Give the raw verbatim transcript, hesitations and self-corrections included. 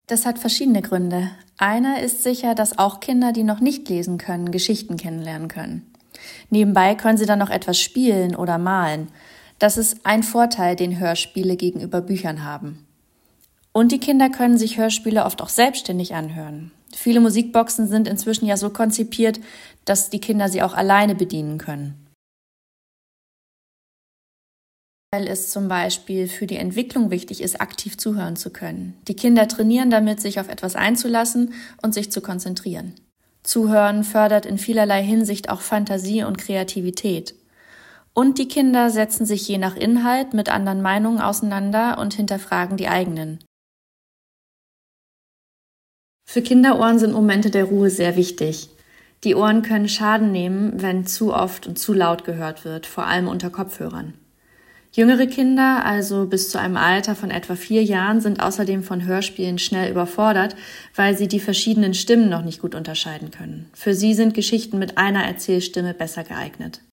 Das hat verschiedene Gründe. Einer ist sicher, dass auch Kinder, die noch nicht lesen können, Geschichten kennenlernen können. Nebenbei können sie dann noch etwas spielen oder malen. Das ist ein Vorteil, den Hörspiele gegenüber Büchern haben. Und die Kinder können sich Hörspiele oft auch selbstständig anhören. Viele Musikboxen sind inzwischen ja so konzipiert, dass die Kinder sie auch alleine bedienen können. Weil es zum Beispiel für die Entwicklung wichtig ist, aktiv zuhören zu können. Die Kinder trainieren damit, sich auf etwas einzulassen und sich zu konzentrieren. Zuhören fördert in vielerlei Hinsicht auch Fantasie und Kreativität. Und die Kinder setzen sich je nach Inhalt mit anderen Meinungen auseinander und hinterfragen die eigenen. Für Kinderohren sind Momente der Ruhe sehr wichtig. Die Ohren können Schaden nehmen, wenn zu oft und zu laut gehört wird, vor allem unter Kopfhörern. Jüngere Kinder, also bis zu einem Alter von etwa vier Jahren, sind außerdem von Hörspielen schnell überfordert, weil sie die verschiedenen Stimmen noch nicht gut unterscheiden können. Für sie sind Geschichten mit einer Erzählstimme besser geeignet.